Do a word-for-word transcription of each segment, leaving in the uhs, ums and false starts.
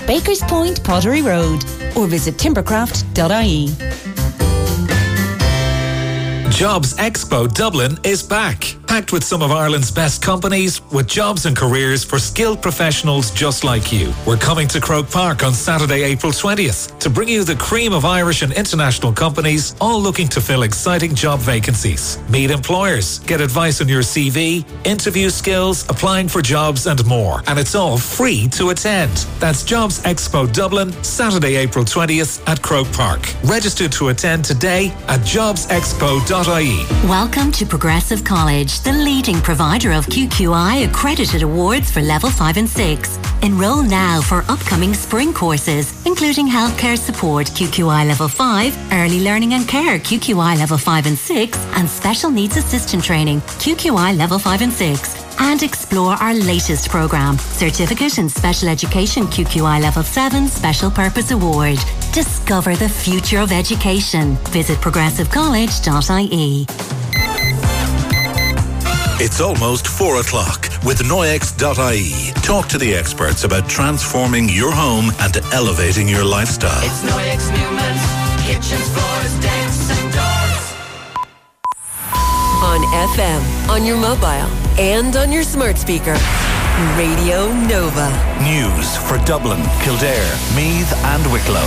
Bakers Point, Pottery Road, or visit timbercraft dot I E. Jobs Expo Dublin is back, packed with some of Ireland's best companies with jobs and careers for skilled professionals just like you. We're coming to Croke Park on Saturday, April twentieth to bring you the cream of Irish and international companies all looking to fill exciting job vacancies. Meet employers, get advice on your C V, interview skills, applying for jobs and more. And it's all free to attend. That's Jobs Expo Dublin, Saturday, April twentieth at Croke Park. Register to attend today at jobs expo dot I E. Welcome to Progressive College, the leading provider of Q Q I accredited awards for level five and six. Enroll now for upcoming spring courses, including healthcare support Q Q I level five, early learning and care Q Q I level five and six, and special needs assistant training Q Q I level five and six. And explore our latest programme, Certificate in Special Education Q Q I Level seven Special Purpose Award. Discover the future of education. Visit progressive college dot I E. It's almost four o'clock with Noyex dot I E. Talk to the experts about transforming your home and elevating your lifestyle. It's Noyex Newman's kitchens, floors, decks and doors. On F M, on your mobile, and on your smart speaker. Radio Nova. News for Dublin, Kildare, Meath and Wicklow.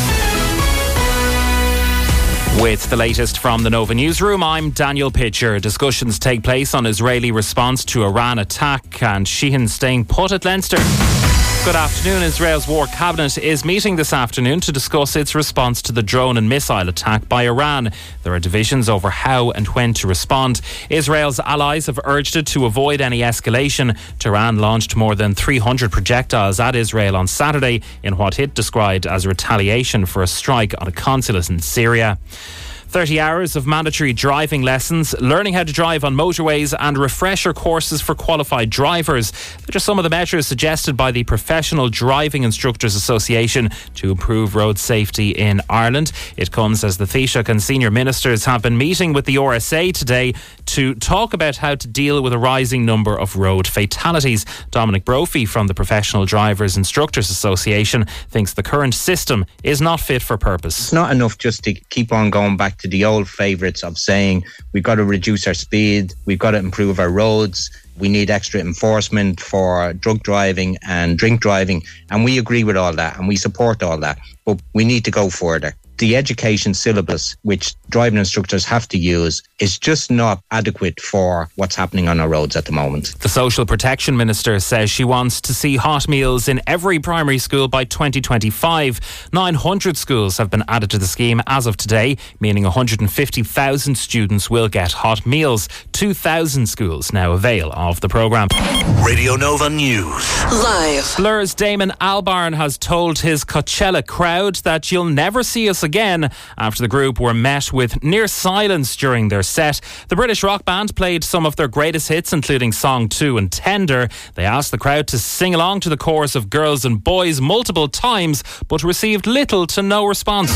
With the latest from the Nova Newsroom, I'm Daniel Pitcher. Discussions take place on Israeli response to Iran attack and Sheehan staying put at Leinster. Good afternoon. Israel's War Cabinet is meeting this afternoon to discuss its response to the drone and missile attack by Iran. There are divisions over how and when to respond. Israel's allies have urged it to avoid any escalation. Tehran launched more than three hundred projectiles at Israel on Saturday in what it described as retaliation for a strike on a consulate in Syria. thirty hours of mandatory driving lessons, learning how to drive on motorways and refresher courses for qualified drivers. They're just some of the measures suggested by the Professional Driving Instructors Association to improve road safety in Ireland. It comes as the Taoiseach and senior ministers have been meeting with the R S A today to talk about how to deal with a rising number of road fatalities. Dominic Brophy from the Professional Drivers Instructors Association thinks the current system is not fit for purpose. It's not enough just to keep on going back to the old favourites of saying we've got to reduce our speed, we've got to improve our roads, we need extra enforcement for drug driving and drink driving, and we agree with all that and we support all that, but we need to go further. The education syllabus which driving instructors have to use is just not adequate for what's happening on our roads at the moment. The Social Protection Minister says she wants to see hot meals in every primary school by twenty twenty-five. nine hundred schools have been added to the scheme as of today, meaning one hundred fifty thousand students will get hot meals. two thousand schools now avail of the programme. Radio Nova News. Live. Blur's Damon Albarn has told his Coachella crowd that you'll never see us again after the group were met with near silence during their set. The British rock band played some of their greatest hits, including Song two and Tender. They asked the crowd to sing along to the chorus of Girls and Boys multiple times, but received little to no response.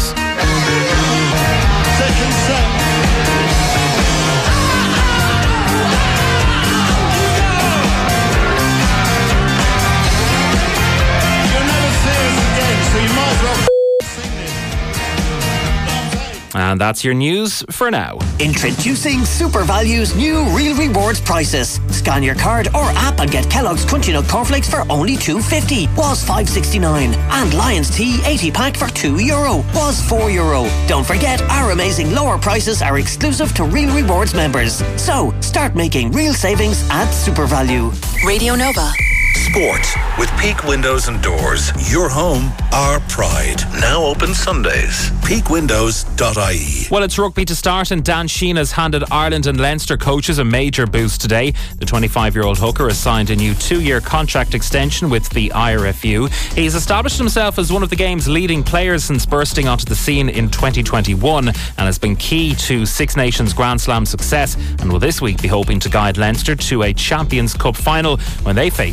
Second set. And that's your news for now. Introducing Super Value's new Real Rewards prices. Scan your card or app and get Kellogg's Crunchy Nut Cornflakes for only two fifty, was five sixty-nine. And Lions Tea eighty pack for two euro, was four euro. Don't forget, our amazing lower prices are exclusive to Real Rewards members. So, start making real savings at Super Value. Radio Nova. Sport with Peak Windows and Doors. Your home, our pride. Now open Sundays. peak windows dot I E. Well, it's rugby to start, and Dan Sheehan has handed Ireland and Leinster coaches a major boost today. The twenty-five-year-old hooker has signed a new two-year contract extension with the I R F U. He's established himself as one of the game's leading players since bursting onto the scene in twenty twenty-one, and has been key to Six Nations Grand Slam success, and will this week be hoping to guide Leinster to a Champions Cup final when they face Northampton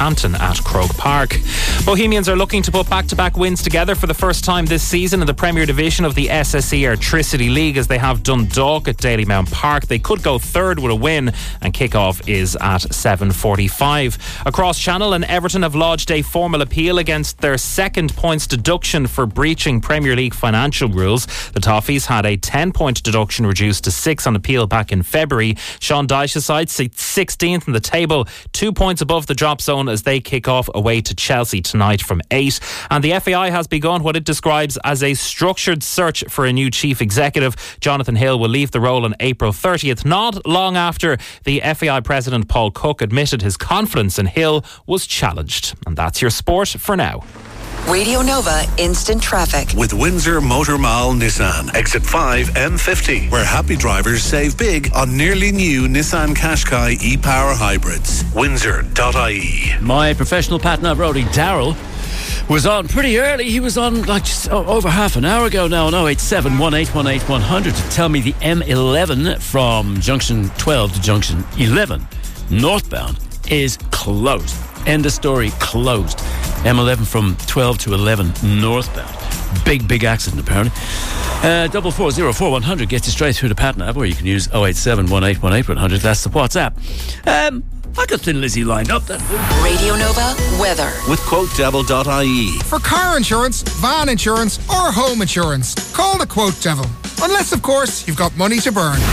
Southampton at Croke Park. Bohemians are looking to put back-to-back wins together for the first time this season in the Premier Division of the S S E Airtricity League, as they have Dundalk at Dalymount Park. They could go third with a win, and kick-off is at seven forty-five. Across Channel, and Everton have lodged a formal appeal against their second points deduction for breaching Premier League financial rules. The Toffees had a ten-point deduction reduced to six on appeal back in February. Sean Dyche's side sits sixteenth in the table, two points above the drop zone as they kick off away to Chelsea tonight from eight. And the F A I has begun what it describes as a structured search for a new chief executive. Jonathan Hill will leave the role on April thirtieth, not long after the F A I president Paul Cook admitted his confidence in Hill was challenged. And that's your sport for now. Radio Nova Instant Traffic. With Windsor Motor Mall Nissan. Exit five M fifty, where happy drivers save big on nearly new Nissan Qashqai e-Power hybrids. Windsor dot I E. My professional Patna roadie, Daryl, was on pretty early. He was on like just over half an hour ago now on oh eight seven, one eight one eight, one hundred to tell me the M eleven from junction twelve to junction eleven northbound is closed. End of story, closed. M eleven from twelve to eleven northbound. Big, big accident apparently. Uh, double four zero four one hundred gets you straight through to Patna app, or you can use oh eight seven, one eight one eight, one hundred. That's the WhatsApp. Um, I got Thin Lizzy lined up then. Radio Nova weather. With quote devil dot I E. For car insurance, van insurance, or home insurance, call the Quote Devil. Unless, of course, you've got money to burn.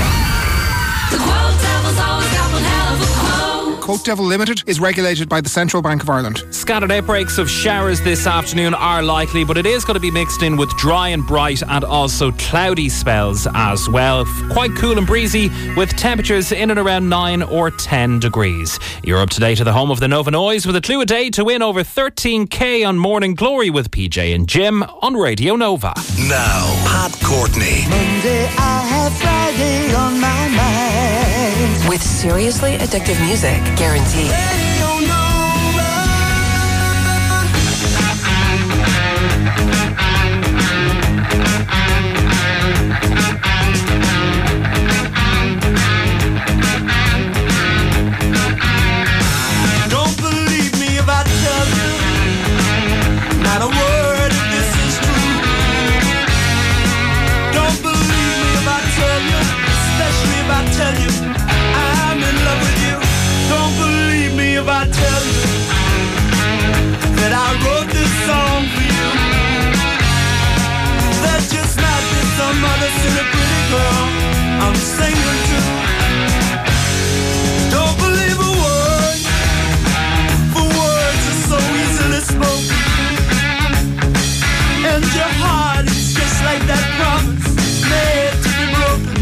The Quote Devil's always got one hell of a quote. Quote Devil Limited is regulated by the Central Bank of Ireland. Scattered outbreaks of showers this afternoon are likely, but it is going to be mixed in with dry and bright and also cloudy spells as well. Quite cool and breezy with temperatures in and around nine or ten degrees. You're up to date to the home of the Nova Noise with a clue a day to win over thirteen k on Morning Glory with P J and Jim on Radio Nova. Now, Pat Courtney. Monday I have Friday on my mind. With seriously addictive music, guaranteed. Radio Nova. Don't believe me if I tell you, not a word of this is true. Don't believe me if I tell you, especially if I tell you I'm in love with you. Don't believe me if I tell you that I wrote this song for you. There just might be some other silly pretty girl I'm singing to. Don't believe a word, for words are so easily spoken, and your heart is just like that promise made to be broken.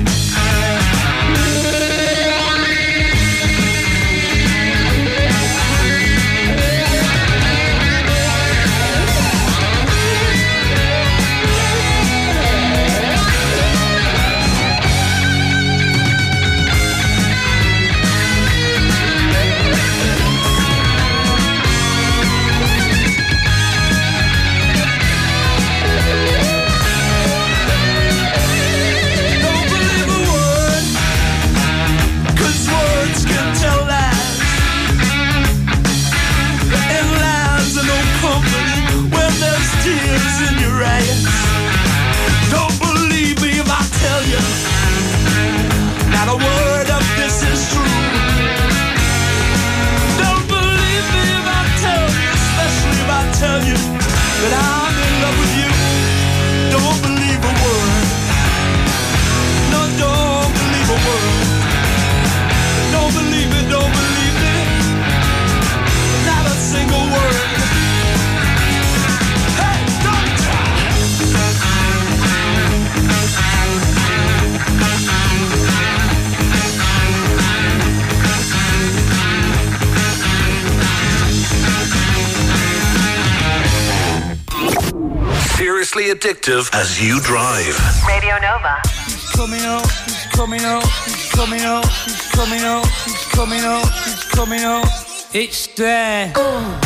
In your eyes. Don't believe me if I tell you, not a word of this is true. Don't believe me if I tell you, especially if I tell you that I'm in love with you. Don't believe a word. No, don't believe a word. Don't believe it, don't believe it. Not a single word. Seriously addictive as you drive. Radio Nova. He's coming up, he's coming up, he's coming up, he's coming up, he's coming up, he's coming up. It's there. Oh.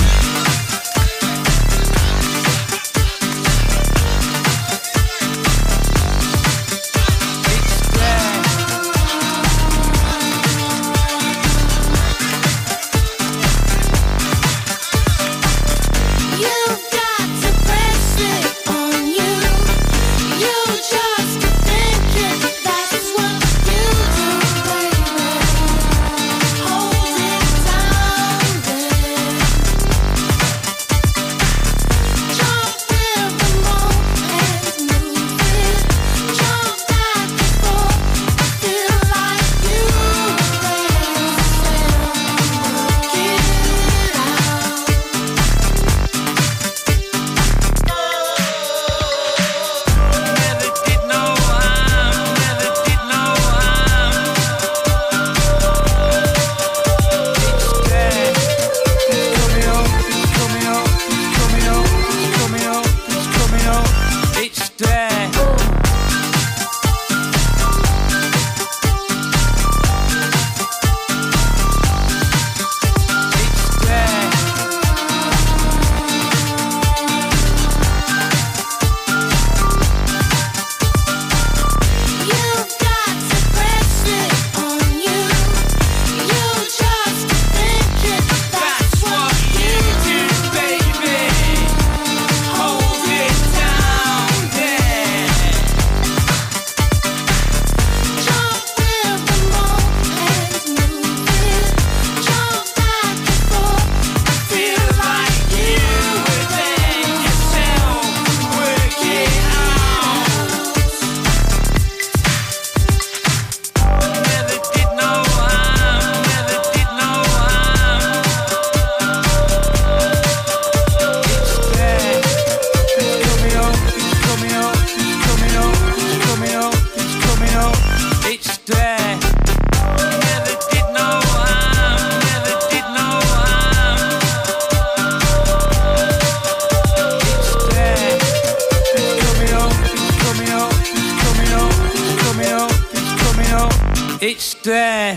It's there.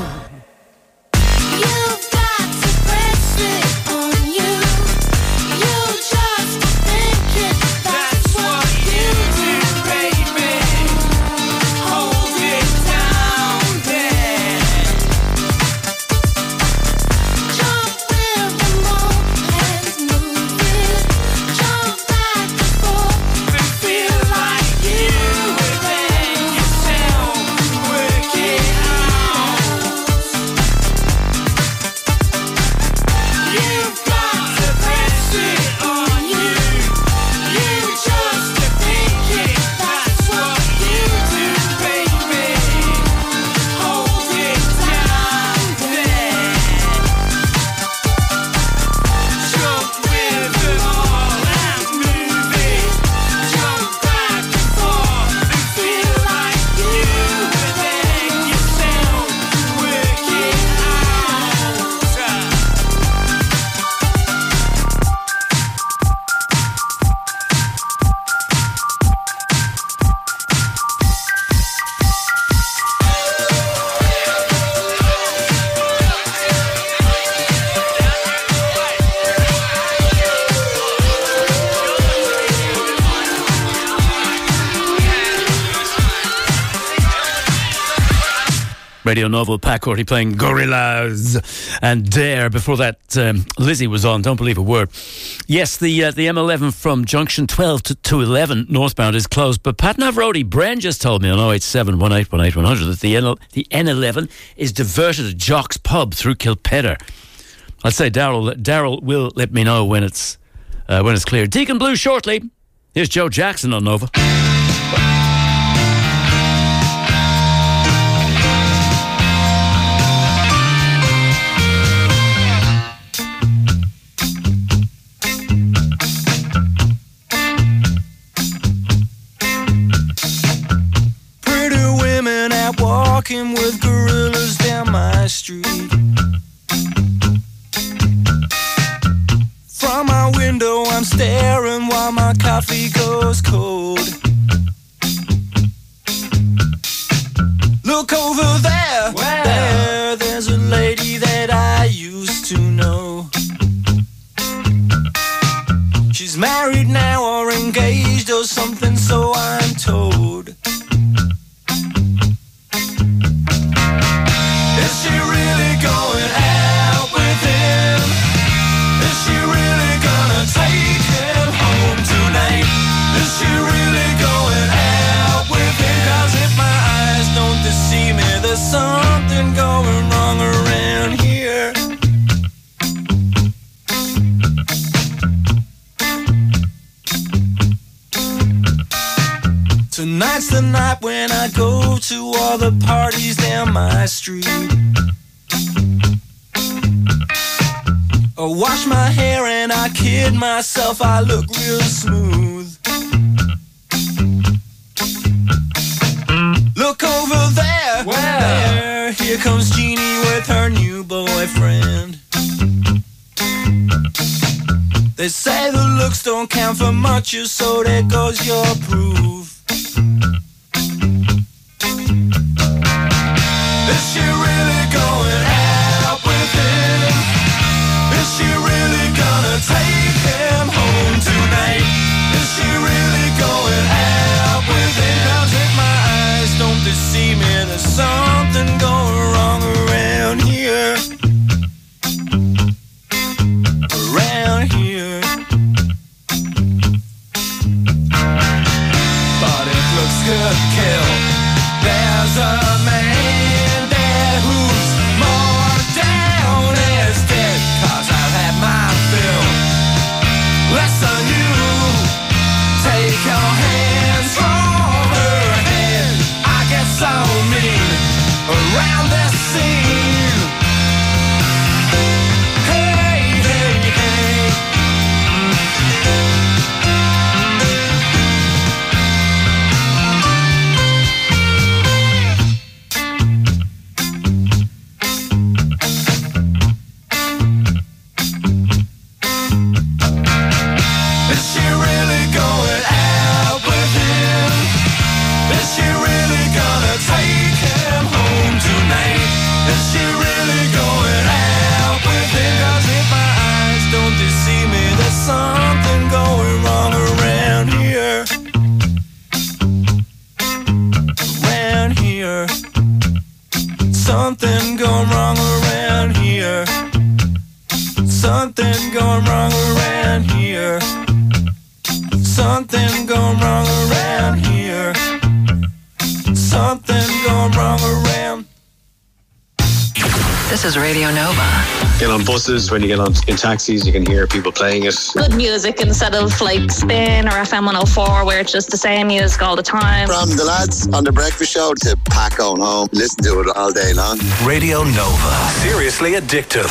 You've got to press it on you. You just think it. That's what you do, baby. Hold it down there. Jump with the moment, move it. Jump back and forth and feel like you within yourself. Work it out. You've got to press it on you. You just think it. That's what you do, baby. Hold it down there. Jump with them all and move it. Jump back and forth and feel like you within yourself. Work it out. Radio Nova, Pat Courtney playing Gorillaz, and Dare. Before that, um, Lizzie was on. Don't believe a word. Yes, the uh, the M eleven from junction twelve to, to eleven northbound is closed. But Pat Navrodi, Bren just told me on oh eight seven, one eight one eight, one hundred that the N- the N eleven is diverted at Jock's Pub through Kilpedder. I'd say Daryl Daryl will let me know when it's uh, when it's clear. Deacon Blue shortly. Here's Joe Jackson on Nova. Pretty women out walking with gorillas down my street. From my window I'm staring while my coffee goes cold. Look over there, there, there's a lady that I used to know. She's married now or engaged or something, so I'm told. Is she really going out with him? Is she really gonna take him home tonight? Is she really going out with him? 'Cause if my eyes don't deceive me, there's something going wrong around here. Tonight's the night when I go to all the parties down my street. I wash my hair and I kid myself, I look real smooth. Look over there, there, here comes Jeannie with her new boyfriend. They say the looks don't count for much, so there goes your proof. Is she really going out with him? Is she really gonna take him home tonight? Is she really going out with him? 'Cause if my eyes don't deceive me, there's something going wrong around here. Around here. But it looks good, kill. There's a man there who's more down as dead. 'Cause I've had my fill. Listen, you take your hands from her head. I get so mean around this scene. Hey, hey, hey. Is she really going out with him? Is she really gonna take him home Something gone wrong around here. Something gone wrong around. This is Radio Nova. Get on buses, when you get on in taxis, you can hear people playing it. Good music instead of like Spin or F M one oh four where it's just the same music all the time. From the lads on the breakfast show to pack on home, listen to it all day long. Radio Nova. Seriously addictive.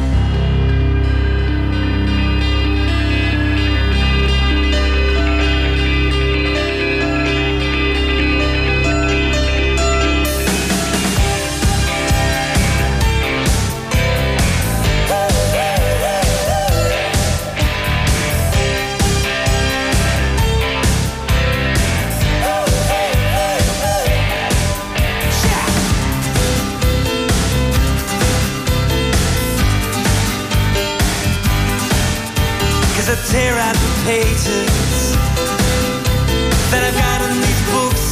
Tear out the pages that I've got in these books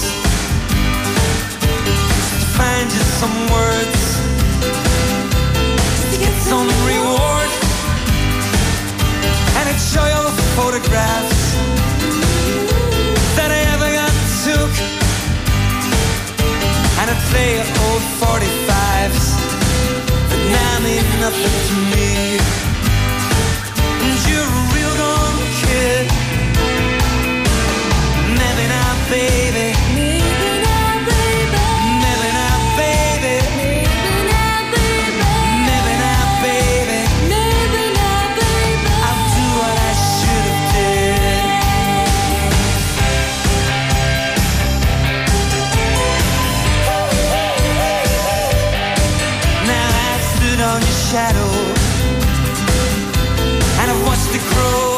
to find just some words to get some reward, and I'd show you all the photographs that I ever got took, and I'd play old forty-fives that now mean nothing to me. And you're a real gone kid. Maybe not, baby. Maybe not, baby. Maybe not, baby. Maybe not, baby. Maybe not, baby. Maybe not, baby. I'll do what I should have did. Now I stood on your shadow, and I've watched it grow,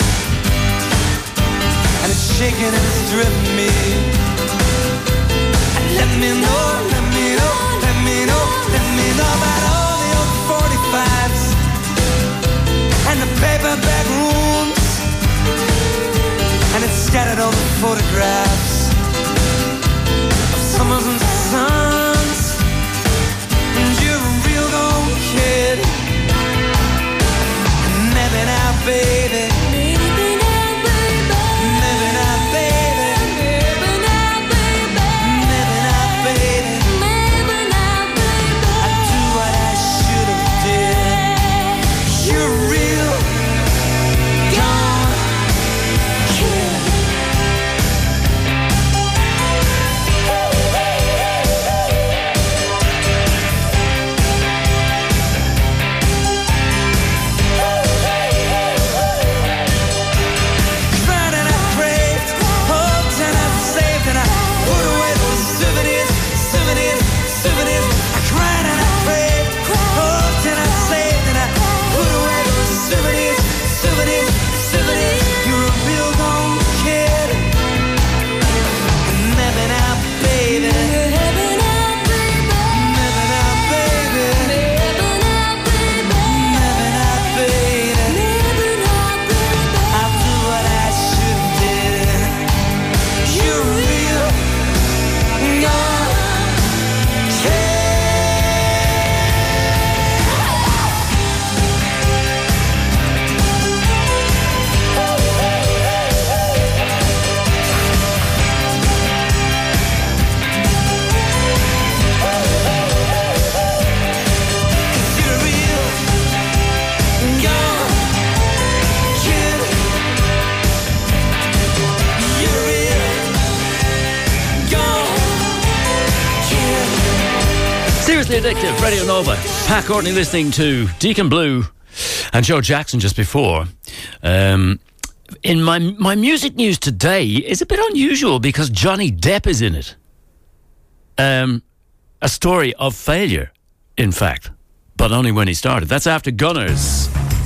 and it's shaking and it's driven me. And let me know, let me know, let me know, let me know about all the old forty-fives and the paperback rooms, and it's scattered all the photographs of summers and suns. And you're a real gone kid. Maybe not, baby. Maybe not, baby. Maybe not, baby. Maybe not, baby. Maybe not, baby. Maybe not, baby. I do what I should have did. You're real gone kid. Seriously addictive. Radio Nova. Pat Courtney listening to Deacon Blue and Joe Jackson just before. Um, in my my music news today is a bit unusual because Johnny Depp is in it. Um, a story of failure, in fact, but only when he started. That's after Gunners.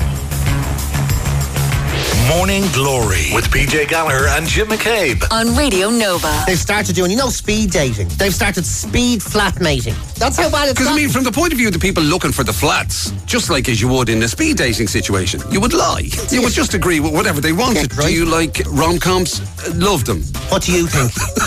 Morning Glory with P J Gallagher and Jim McCabe on Radio Nova. They've started doing, you know, speed dating. They've started speed flatmating. That's how bad it's Because, I mean, from the point of view of the people looking for the flats, just like as you would in a speed dating situation, you would lie. You would just agree with whatever they wanted. Yeah, right. Do you like rom-coms? Love them. What do you think?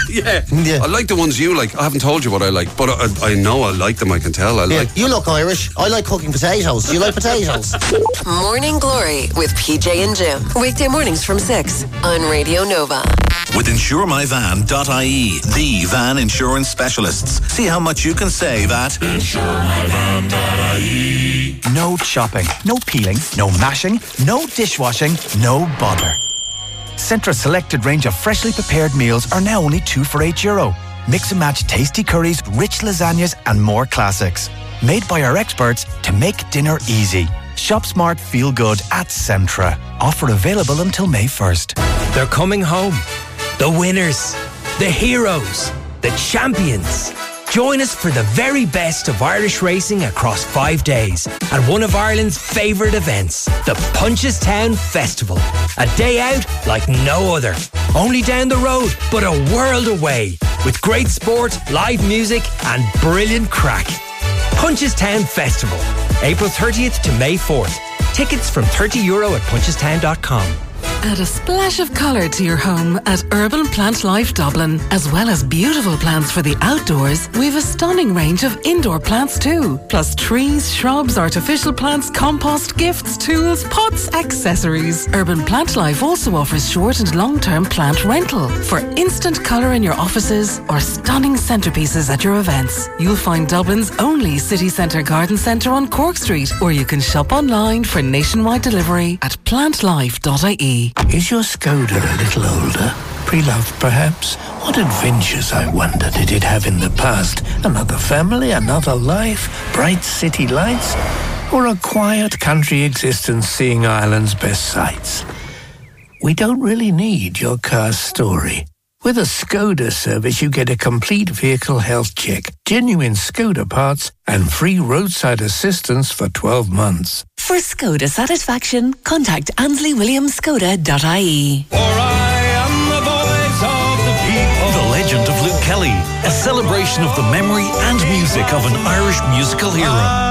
Yeah. Yeah. I like the ones you like. I haven't told you what I like, but I, I know I like them. I can tell. I Yeah, like. you look Irish. I like cooking potatoes. Do you like potatoes? Morning Glory with P J and Jim. Weekday mornings from six on Radio Nova. With insure my van dot I E, the van insurance specialists. See how much you can save at insure my van dot I E. No chopping, no peeling, no mashing, no dishwashing, no bother. Centra's selected range of freshly prepared meals are now only two for eight euro. Mix and match tasty curries, rich lasagnas and more classics. Made by our experts to make dinner easy. Shop smart, feel good at Centra. Offer available until May first. They're coming home. The winners, the heroes, the champions. Join us for the very best of Irish racing across five days at one of Ireland's favourite events, the Punchestown Festival. A day out like no other. Only down the road, but a world away. With great sport, live music and brilliant crack. Punchestown Festival, April thirtieth to May fourth. Tickets from thirty euro at punchestown dot com. Add a splash of colour to your home at Urban Plant Life Dublin. As well as beautiful plants for the outdoors, we've a stunning range of indoor plants too. Plus trees, shrubs, artificial plants, compost, gifts, tools, pots, accessories. Urban Plant Life also offers short and long-term plant rental for instant colour in your offices or stunning centerpieces at your events. You'll find Dublin's only city centre garden centre on Cork Street, or you can shop online for nationwide delivery at plant life dot I E. Is your Skoda a little older? Pre-loved, perhaps? What adventures, I wonder, did it have in the past? Another family, another life, bright city lights, or a quiet country existence seeing Ireland's best sights? We don't really need your car's story. With a Skoda service, you get a complete vehicle health check, genuine Skoda parts, and free roadside assistance for twelve months. For Skoda satisfaction, contact Ansley Williams Skoda dot I E. For I am the voice of the people. The Legend of Luke Kelly, a celebration of the memory and music of an Irish musical hero.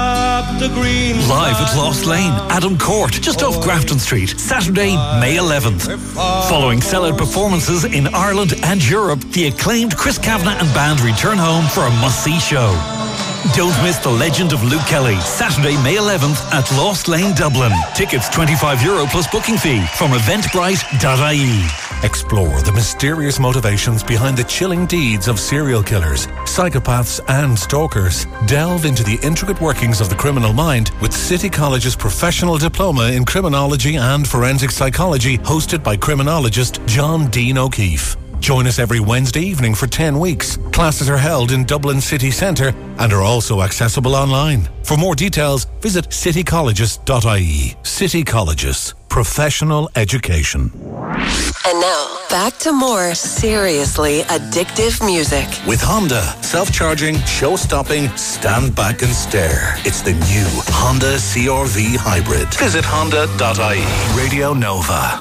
Live at Lost Lane, Adam Court, just off Grafton Street, Saturday, May eleventh. Following sellout performances in Ireland and Europe, the acclaimed Chris Kavanagh and band return home for a must-see show. Don't miss The Legend of Luke Kelly, Saturday, May eleventh at Lost Lane, Dublin. Tickets twenty-five euro plus booking fee from eventbrite dot I E. Explore the mysterious motivations behind the chilling deeds of serial killers, psychopaths and stalkers. Delve into the intricate workings of the criminal mind with City College's professional diploma in criminology and forensic psychology, hosted by criminologist John Dean O'Keefe. Join us every Wednesday evening for ten weeks. Classes are held in Dublin City Centre and are also accessible online. For more details, visit city colleges dot I E. City Colleges. Professional education. And now, back to more seriously addictive music. With Honda, self-charging, show-stopping, stand back and stare. It's the new Honda C R V Hybrid. Visit honda dot I E. Radio Nova.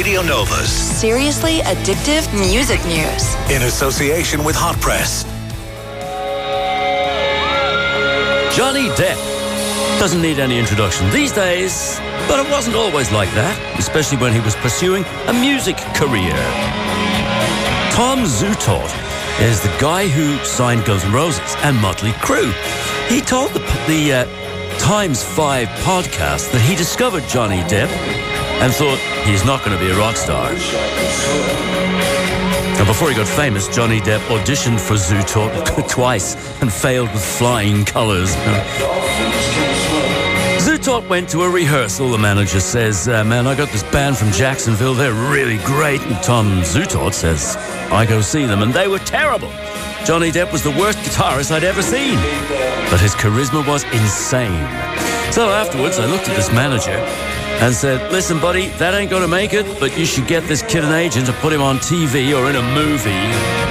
Radio Nova's Seriously addictive music news. in association with Hot Press. Johnny Depp doesn't need any introduction these days, but it wasn't always like that, especially when he was pursuing a music career. Tom Zutaut is the guy who signed Guns N' Roses and Motley Crue. He told the, the uh, Times five podcast that he discovered Johnny Depp and thought he's not going to be a rock star. Now, before he got famous, Johnny Depp auditioned for Zutaut twice and failed with flying colours. Zutaut went to a rehearsal. The manager says, uh, man, I got this band from Jacksonville. They're really great. And Tom Zutaut says, I go see them, and they were terrible. Johnny Depp was the worst guitarist I'd ever seen. But his charisma was insane. So afterwards, I looked at this manager and said, listen, buddy, that ain't going to make it, but you should get this kid an agent to put him on T V or in a movie.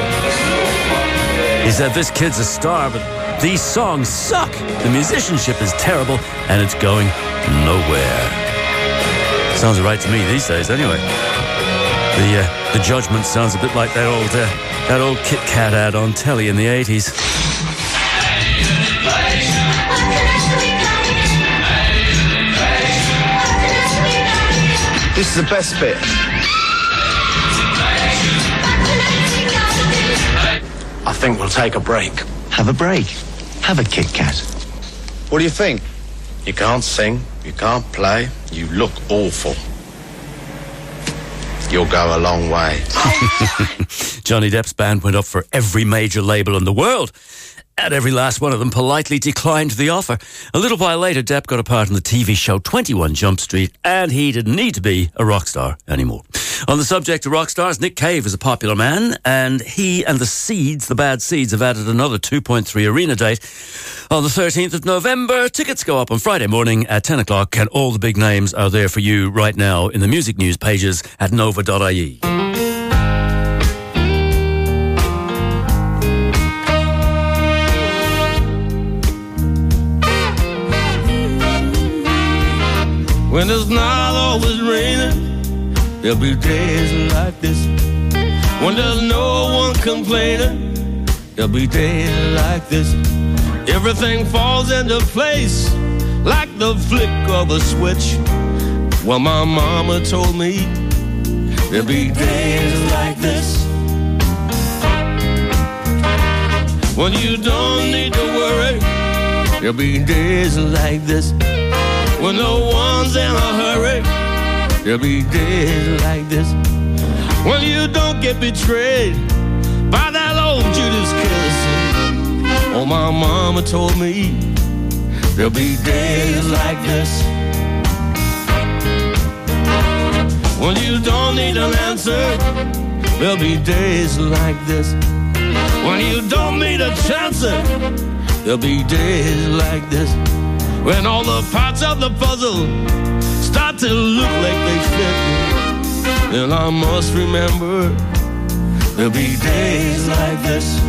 He said, this kid's a star, but these songs suck. The musicianship is terrible, and it's going nowhere. Sounds right to me these days, anyway. The uh, the judgment sounds a bit like that old uh, that old Kit Kat ad on telly in the eighties. This is the best bit. I think we'll take a break. Have a break. Have a Kit Kat. What do you think? You can't sing, you can't play, you look awful. You'll go a long way. Johnny Depp's band went up for every major label in the world, and every last one of them politely declined the offer. A little while later, Depp got a part in the T V show twenty-one Jump Street, and he didn't need to be a rock star anymore. On the subject of rock stars, Nick Cave is a popular man, and he and the Seeds, the Bad Seeds, have added another two point three arena date on the thirteenth of November. Tickets go up on Friday morning at ten o'clock, and all the big names are there for you right now in the music news pages at nova dot I E. When it's not always raining, there'll be days like this. When there's no one complaining, there'll be days like this. Everything falls into place like the flick of a switch. Well, my mama told me there'll be days like this. When you don't need to worry, there'll be days like this. When no one's in a hurry, there'll be days like this. When you don't get betrayed by that old Judas kiss. Oh, my mama told me there'll be days like this. When you don't need an answer, there'll be days like this. When you don't need a chance, there'll be days like this. When all the parts of the puzzle start to look like they fit, then I must remember there'll be days like this.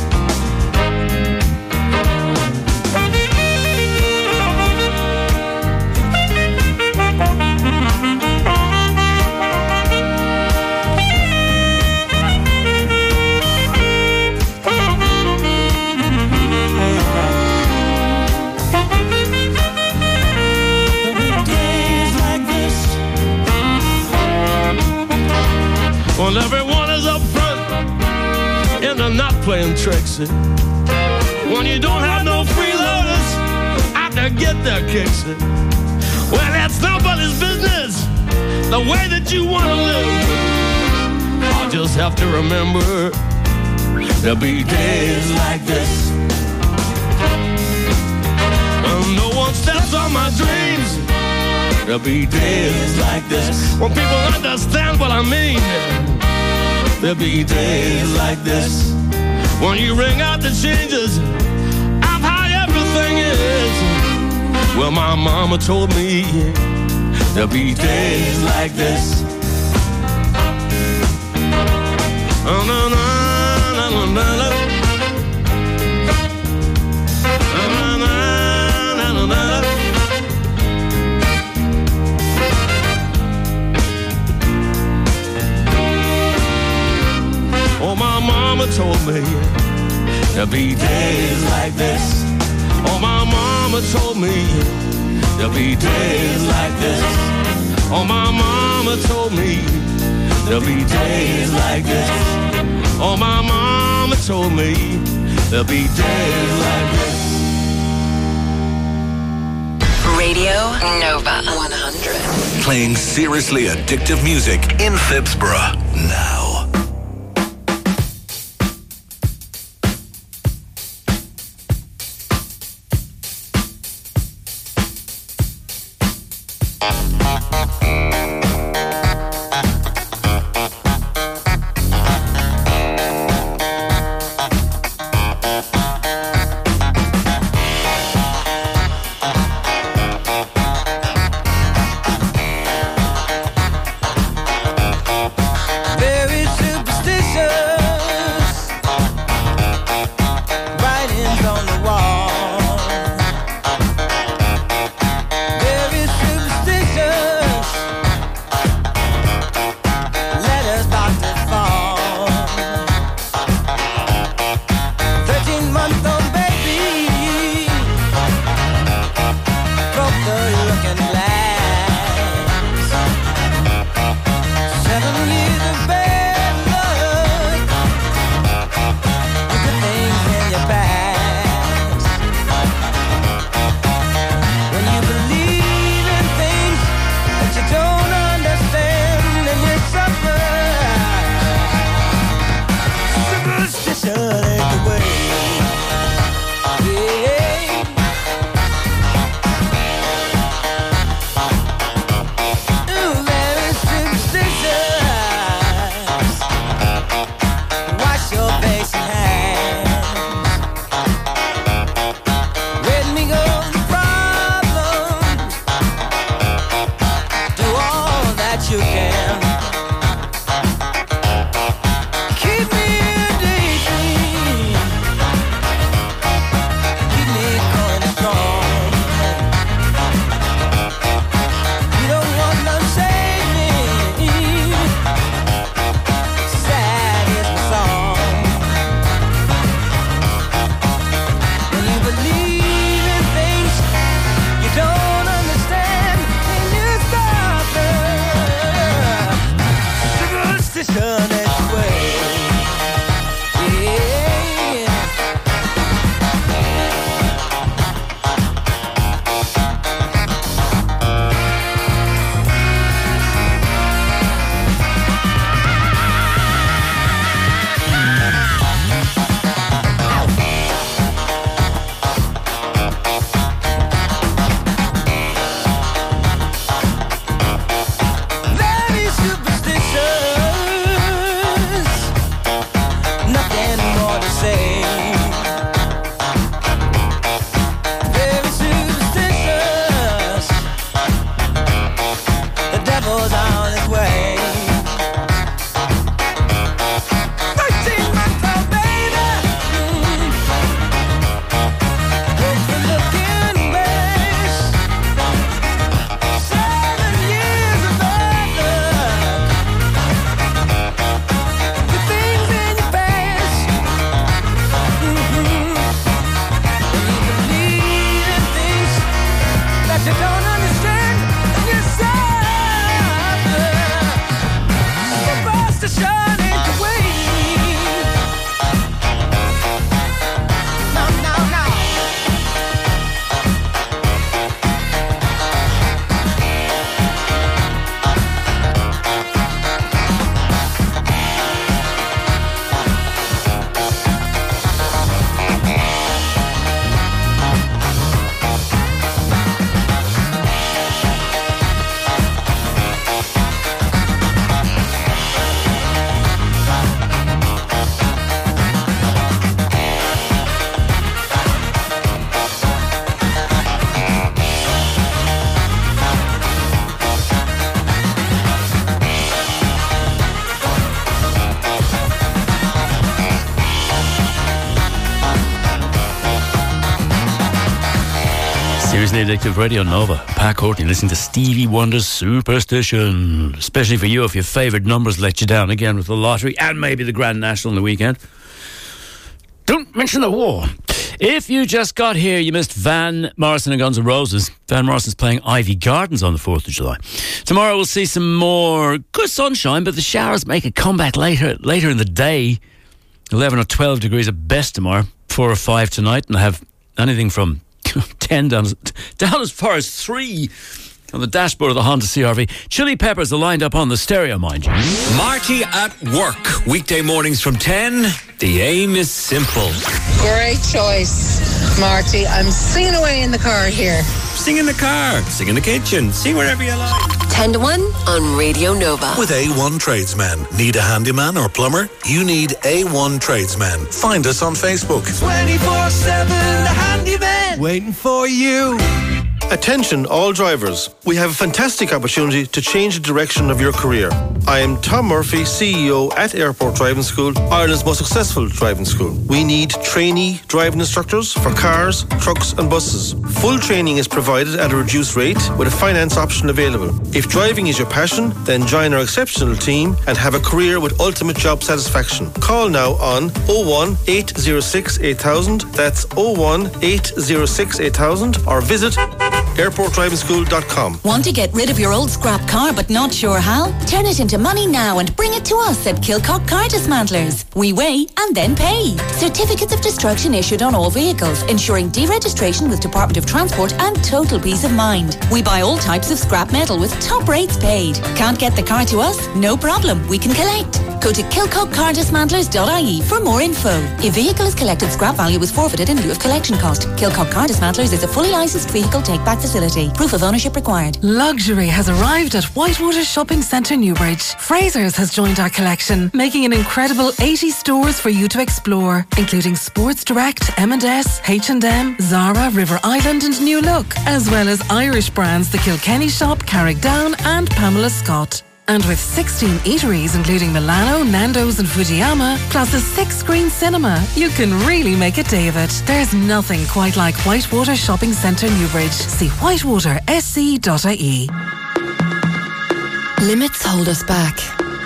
When everyone is up front and they're not playing tricks. When you don't have no freeloaders out to get their kicks. Well, that's nobody's business, the way that you want to live. I'll just have to remember there'll be days like this. When no one steps on my dreams, there'll be days like this. When people understand what I mean, there'll be days like this. When you ring out the changes of how everything is. Well, my mama told me there'll be days like this. Oh, no, no, no, no, no, no. mama told me there'll be days like this. Oh, my mama told me there'll be days like this. Oh, my mama told me there'll be days like this. Oh, my mama told me there'll be days like this. Radio Nova one hundred. Playing seriously addictive music in Phibsborough now. Very superstitious writings on the wall. Very superstitious letters about to fall. Thirteen month old baby broke the looking glass. Seven years of bad luck, good things in your past. When you believe in things that you don't understand, and you suffer. Superstition ain't the way. Yeah. Ooh, very superstitious. Wash your face and hands. Let me go the problems. Do all that you can. Keep me daydream. Keep me going strong. You don't want no saving. Sad is the song. When you believe in things you don't understand, and you suffer. Superstition is the way. Yeah. Very superstitious, nothing more to say. Very superstitious, the devil's on his way. Thirteen months old baby, broke the looking glass. Seven years of bad luck, good things in your past. Mhm. When you believe in things that you don't understand, and you suffer. Superstition ain't the way. No, no, no. Seriously Addictive Radio Nova. Pat Courtney listening to Stevie Wonder's Superstition. Especially for you if your favourite numbers let you down again with the lottery and maybe the Grand National on the weekend. Don't mention the war. If you just got here, you missed Van Morrison and Guns N' Roses. Van Morrison's playing Ivy Gardens on the fourth of July. Tomorrow we'll see some more good sunshine, but the showers make a comeback later later in the day. eleven or twelve degrees at best tomorrow, four or five tonight, and I have anything from ten down, down as far as three on the dashboard of the Honda C R V. Chili Peppers are lined up on the stereo, mind you. Marty at work. Weekday mornings from ten. The aim is simple. Great choice, Marty. I'm singing away in the car here. Sing in the car, sing in the kitchen, sing wherever you like. ten to one on Radio Nova. With A one Tradesmen. Need a handyman or plumber? You need A one Tradesmen. Find us on Facebook. twenty-four seven, the handyman. Waiting for you. Attention all drivers. We have a fantastic opportunity to change the direction of your career. I am Tom Murphy, C E O at Airport Driving School, Ireland's most successful driving school. We need trainee driving instructors for cars, trucks and buses. Full training is provided at a reduced rate with a finance option available. If driving is your passion, then join our exceptional team and have a career with ultimate job satisfaction. Call now on oh one, eight oh six, eight thousand. That's oh one, eight oh six, eight thousand or visit airport driving school dot com. Want to get rid of your old scrap car but not sure how? Turn it into money now and bring it to us at Kilcock Car Dismantlers. We weigh and then pay. Certificates of destruction issued on all vehicles, ensuring deregistration with Department of Transport and total peace of mind. We buy all types of scrap metal with top rates paid. Can't get the car to us? No problem, we can collect. Go to kilcock car dismantlers dot I E for more info. If vehicle is collected, scrap value is forfeited in lieu of collection cost. Kilcock Car Dismantlers is a fully licensed vehicle take-back facility. Proof of ownership required. Luxury has arrived at Whitewater Shopping Centre, Newbridge. Fraser's has joined our collection, making an incredible eighty stores for you to explore, including Sports Direct, M and S, H and M, Zara, River Island and New Look, as well as Irish brands The Kilkenny Shop, Carrickdown and Pamela Scott. And with sixteen eateries, including Milano, Nando's and Fujiyama, plus a six-screen cinema, you can really make a day of it. There's nothing quite like Whitewater Shopping Centre, Newbridge. See whitewater s c dot I E. Limits hold us back.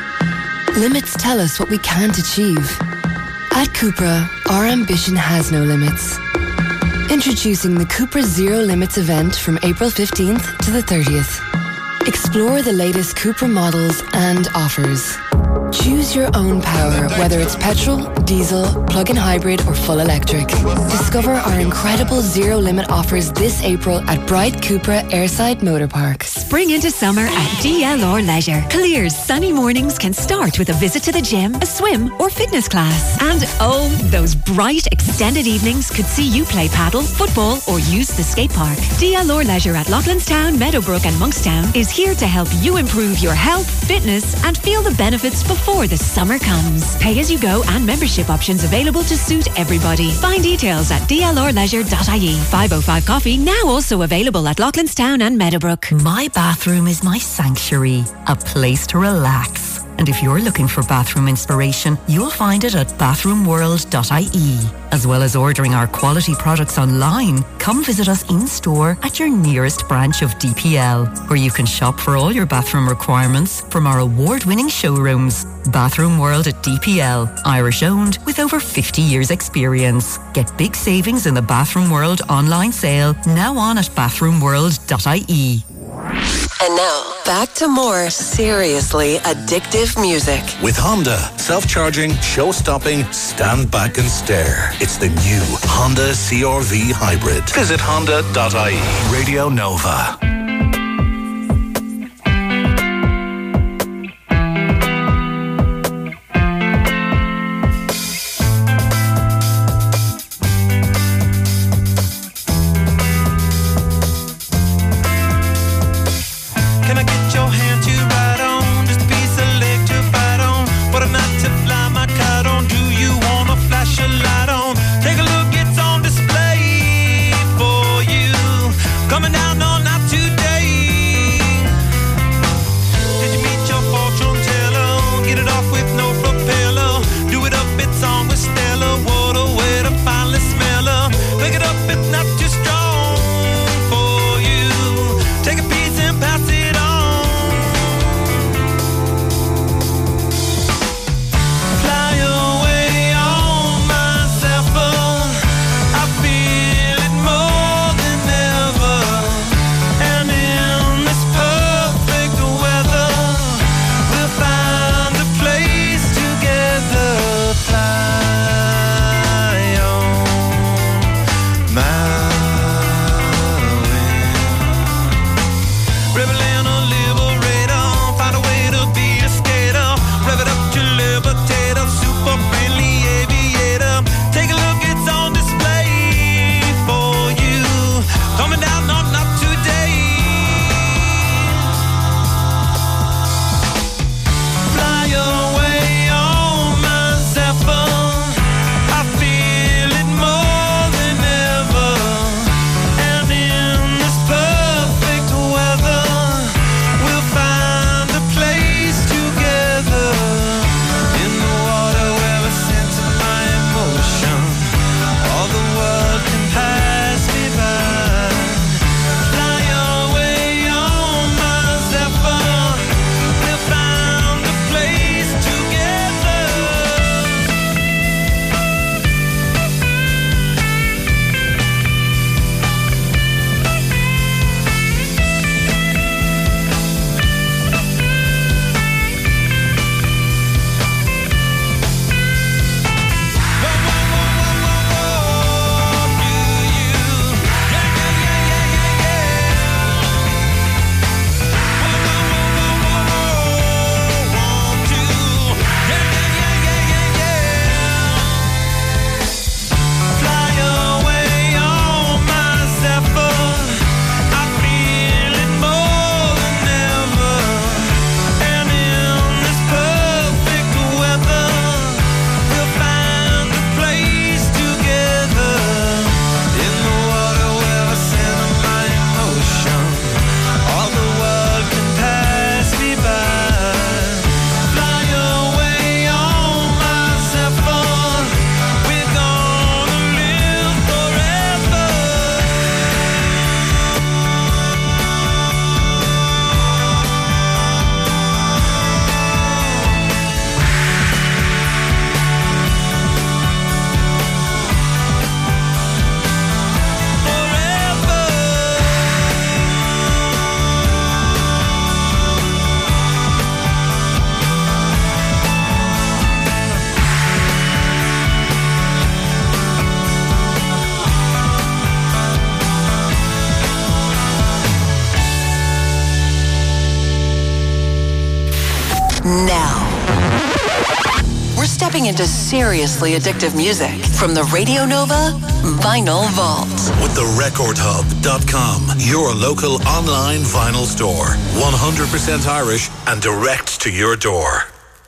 Limits tell us what we can't achieve. At Cupra, our ambition has no limits. Introducing the Cupra Zero Limits event from April fifteenth to the thirtieth. Explore the latest Cupra models and offers. Choose your own power, whether it's petrol, diesel, plug-in hybrid or full electric. Discover our incredible zero-limit offers this April at Bright Cupra Airside Motor Park. Spring into summer at D L R Leisure. Clear's sunny mornings can start with a visit to the gym, a swim or fitness class. And oh, those bright extended evenings could see you play paddle, football or use the skate park. D L R Leisure at Loughlinstown, Meadowbrook and Monkstown is here to help you improve your health, fitness and feel the benefits before the summer comes. Pay as you go and membership options available to suit everybody. Find details at d l r leisure dot I E. five oh five Coffee now also available at Loughlinstown and Meadowbrook. My bathroom is my sanctuary, a place to relax. And if you're looking for bathroom inspiration, you'll find it at bathroom world dot I E. As well as ordering our quality products online, come visit us in-store at your nearest branch of D P L, where you can shop for all your bathroom requirements from our award-winning showrooms. Bathroom World at D P L, Irish-owned with over fifty years experience. Get big savings in the Bathroom World online sale, now on at bathroom world dot I E. And now, back to more seriously addictive music. With Honda, self-charging, show-stopping, stand back and stare. It's the new Honda C R V Hybrid. Visit honda dot I E. Radio Nova. Coming down on not too tapping into seriously addictive music from the Radio Nova Vinyl Vault. With the record hub dot com, your local online vinyl store. one hundred percent Irish and direct to your door.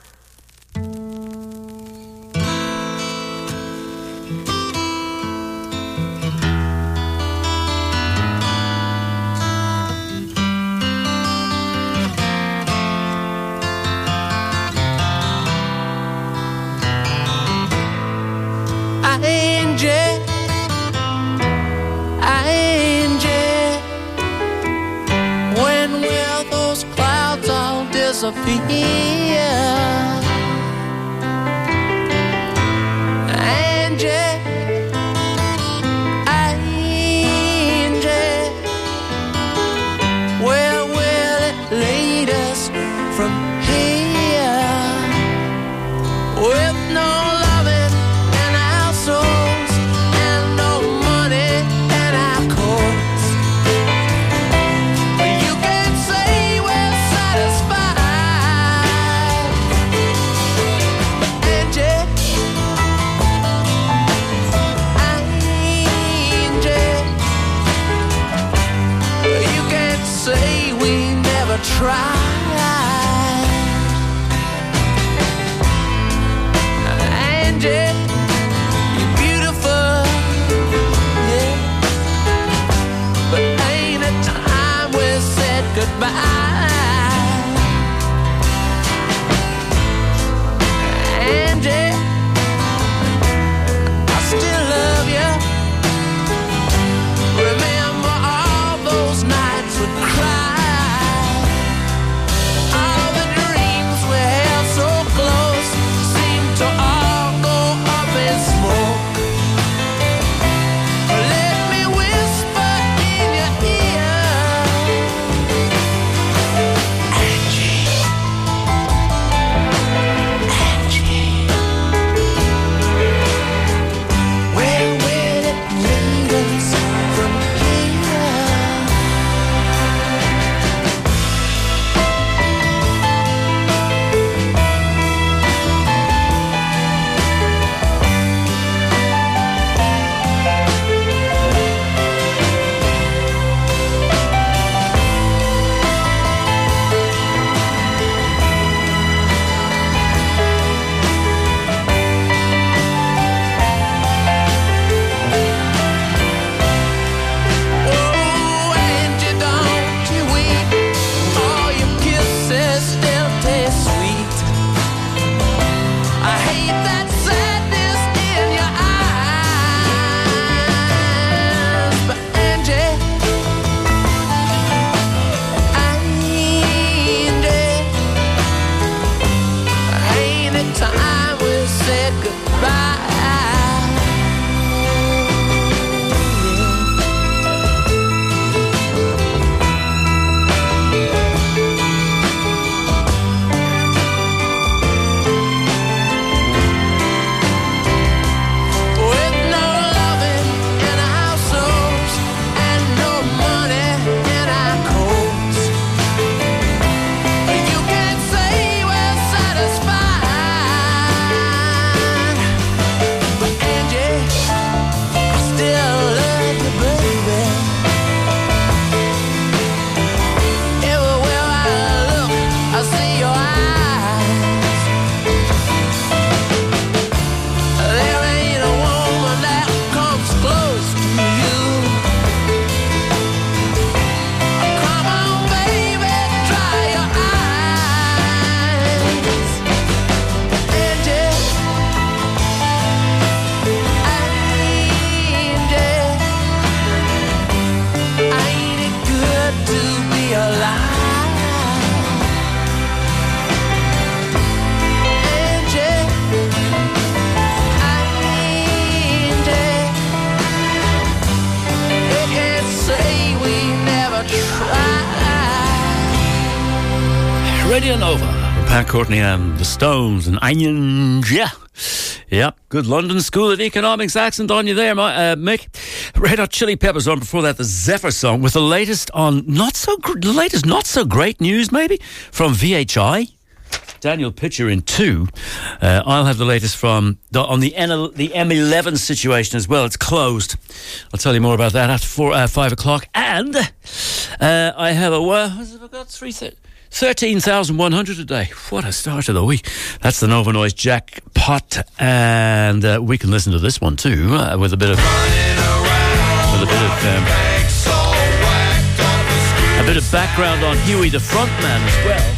Angie, Angie, when will those clouds all disappear? Angie, Angie, where will it lead us from here? With no loving in our souls and no money in our coats, you can say we're satisfied. Angie, Angie, you can say we never tried. Angie, you're beautiful, yeah, but ain't it time we said goodbye? Angie, I still love you. Remember all those nights we cried. All the dreams we held so close seem to all go up in smoke. Let me whisper in your ear, Angie, Angie, where will it lead us from here? Oh, Angie, don't you weep. All your kisses still taste sweet. I hate that sadness in your eyes, but Angie, Angie, ain't it time we said goodbye? With no loving in our souls and no money in our coats, you can say we're satisfied. But Angie, I still love you, baby. Everywhere I look, I see your eyes. There ain't a woman that comes close to you. Come on, baby, dry your eyes. Angie, Angie, ain't it good to be alive? Angie, Angie, you can't say we never tried. Radio Nova, Pat Courtney and the Stones and Angie. Yep, good London School of Economics accent on you there, uh, Mick. Red Hot Chili Peppers on before that, the Zephyr Song, with the latest on not so gr- the latest not so great news maybe from V H I. Daniel Pitcher in two. Uh, I'll have the latest from the, on the, N- the M eleven situation as well. It's closed. I'll tell you more about that after four, uh, five o'clock. And uh, I have a, well, what have I got? Three th- thirteen thousand one hundred a day. What a start of the week. That's the Nova Noise jackpot. And uh, we can listen to this one too uh, with a bit of, with a bit of, um, a bit of background on Huey the frontman as well.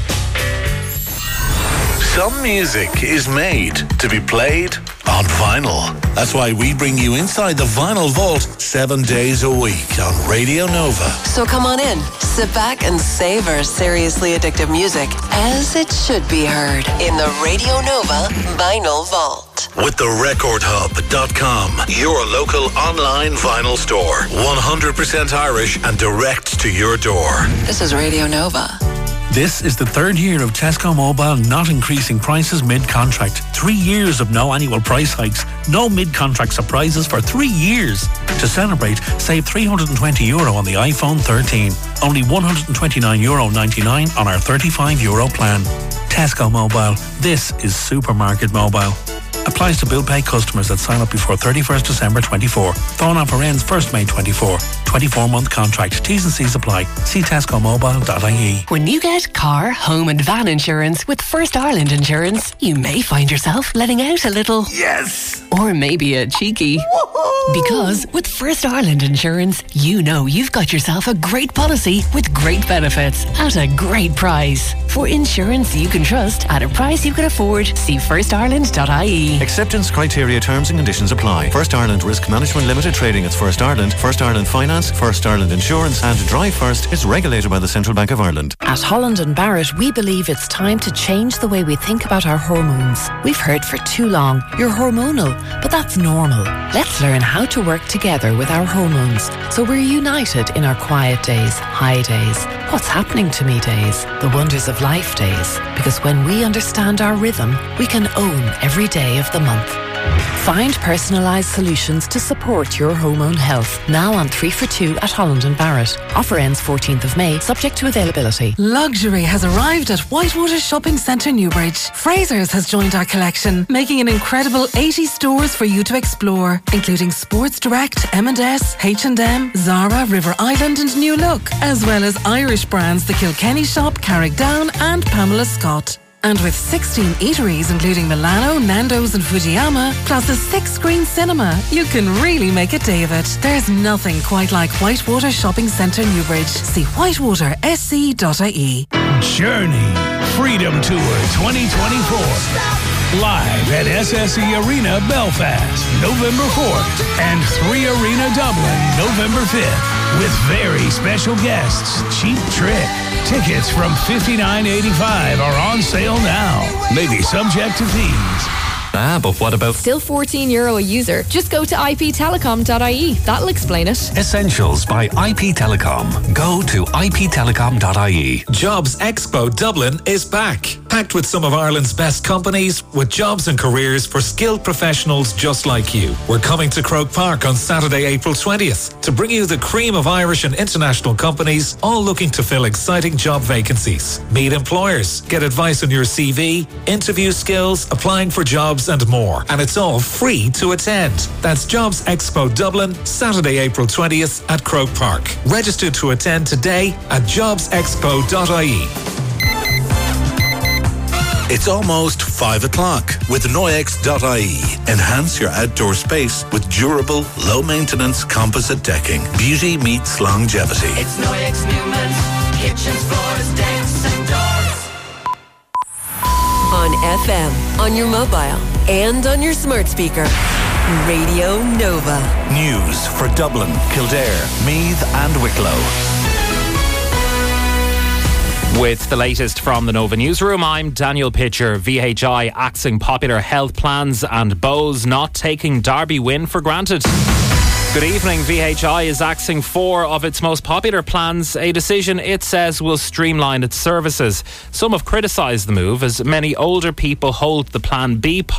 Some music is made to be played on vinyl. That's why we bring you inside the Vinyl Vault seven days a week on Radio Nova. So come on in, sit back and savor seriously addictive music as it should be heard in the Radio Nova Vinyl Vault. With the record hub dot com, your local online vinyl store. one hundred percent Irish and direct to your door. This is Radio Nova. This is the third year of Tesco Mobile not increasing prices mid-contract. Three years of no annual price hikes. No mid-contract surprises for three years. To celebrate, save three hundred twenty euro on the iPhone thirteen. Only one hundred twenty-nine euro ninety-nine on our thirty-five euro plan. Tesco Mobile. This is Supermarket Mobile. Applies to bill pay customers that sign up before thirty-first December twenty-four. Phone offer ends first May twenty-four. twenty-four month contract. T's and C's apply. See tesco mobile dot I E. When you get car, home and van insurance with First Ireland Insurance, you may find yourself letting out a little... Yes! Or maybe a cheeky... Woohoo! Because with First Ireland Insurance, you know you've got yourself a great policy with great benefits at a great price. For insurance you can trust at a price you can afford, see first ireland dot I E. Acceptance criteria, terms and conditions apply. First Ireland Risk Management Limited trading as First Ireland, First Ireland Finance, First Ireland Insurance and Drive First is regulated by the Central Bank of Ireland. At Holland and Barrett, we believe it's time to change the way we think about our hormones. We've heard for too long, you're hormonal, but that's normal. Let's learn how to work together with our hormones so we're united in our quiet days, high days, what's happening to me days, the wonders of life days. Because when we understand our rhythm, we can own every day of the month. Find personalised solutions to support your hormone health. Now on three for two at Holland and Barrett. Offer ends fourteenth of May, subject to availability. Luxury has arrived at Whitewater Shopping Centre Newbridge. Fraser's has joined our collection, making an incredible eighty stores for you to explore, including Sports Direct, M and S, H and M, Zara, River Island and New Look, as well as Irish brands The Kilkenny Shop, Carrickdown and Pamela Scott. And with sixteen eateries, including Milano, Nando's and Fujiyama, plus a six-screen cinema, you can really make a day of it. There's nothing quite like Whitewater Shopping Centre Newbridge. See whitewater s c dot I E. Journey Freedom Tour twenty twenty-four. Live at S S E Arena Belfast, November fourth, and three Arena Dublin, November fifth, with very special guests, Cheap Trick. Tickets from fifty-nine eighty-five are on sale now. May be subject to fees. Ah, but what about... Still fourteen euro a user. Just go to I P telecom dot I E. That'll explain it. Essentials by I P Telecom. Go to I P telecom dot I E. Jobs Expo Dublin is back. Packed with some of Ireland's best companies, with jobs and careers for skilled professionals just like you. We're coming to Croke Park on Saturday, April twentieth, to bring you the cream of Irish and international companies, all looking to fill exciting job vacancies. Meet employers, get advice on your C V, interview skills, applying for jobs and more. And it's all free to attend. That's Jobs Expo Dublin, Saturday, April twentieth at Croke Park. Register to attend today at jobs expo dot I E. It's almost five o'clock with Noyex dot I E. Enhance your outdoor space with durable, low-maintenance composite decking. Beauty meets longevity. It's Noyex Newman's kitchens, floors, decks and doors. On F M, on your mobile, and on your smart speaker. Radio Nova. News for Dublin, Kildare, Meath and Wicklow. With the latest from the Nova Newsroom, I'm Daniel Pitcher. V H I axing popular health plans and Bose not taking Derby win for granted. Good evening. V H I is axing four of its most popular plans, a decision it says will streamline its services. Some have criticised the move as many older people hold the Plan B